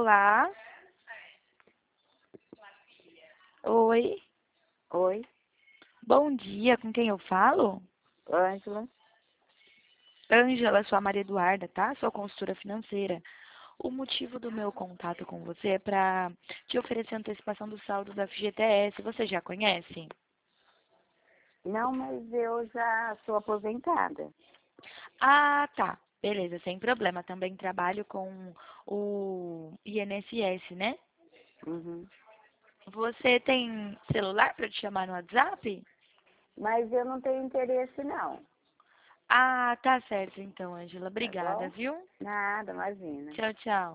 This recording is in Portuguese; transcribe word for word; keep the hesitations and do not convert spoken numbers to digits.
Olá. Oi. Oi, Bom dia. Com quem eu falo? Ângela. Ângela, sou a Maria Eduarda, tá? Sou consultora financeira. O motivo do meu contato com você é para te oferecer antecipação do saldo da F G T S. Você já conhece? Não, mas eu já sou aposentada. Ah, tá. Beleza, sem problema. Também trabalho com o I N S S, né? Uhum. Você tem celular para te chamar no WhatsApp? Mas eu não tenho interesse, não. Ah, tá certo então, Ângela. Tá Obrigada, bom? viu? Nada, imagina. Tchau, tchau.